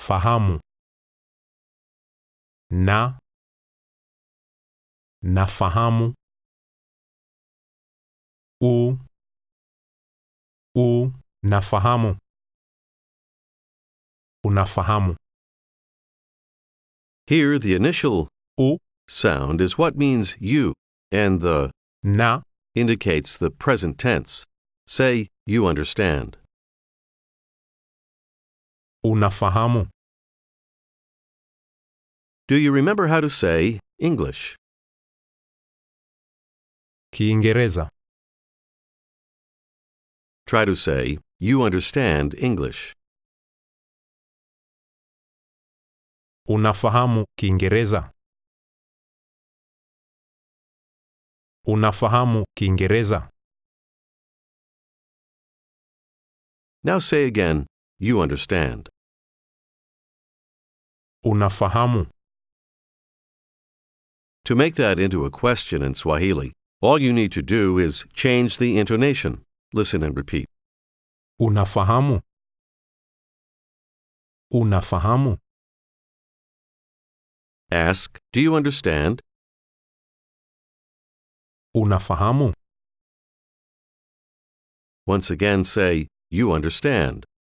fahamu. Nafahamu. Nafahamu. Unafahamu. Here, the initial U sound is what means you, and the na indicates the present tense. Say, you understand. unafahamu. Do you remember how to say English? Kiingereza. Try to say, you understand English. Unafahamu Kiingereza. Unafahamu Kiingereza. Now say again, you understand. Unafahamu. To make that into a question in Swahili, all you need to do is change the intonation. Listen and repeat. Unafahamu. Unafahamu. Ask, do you understand? Unafahamu. Once again say, you understand.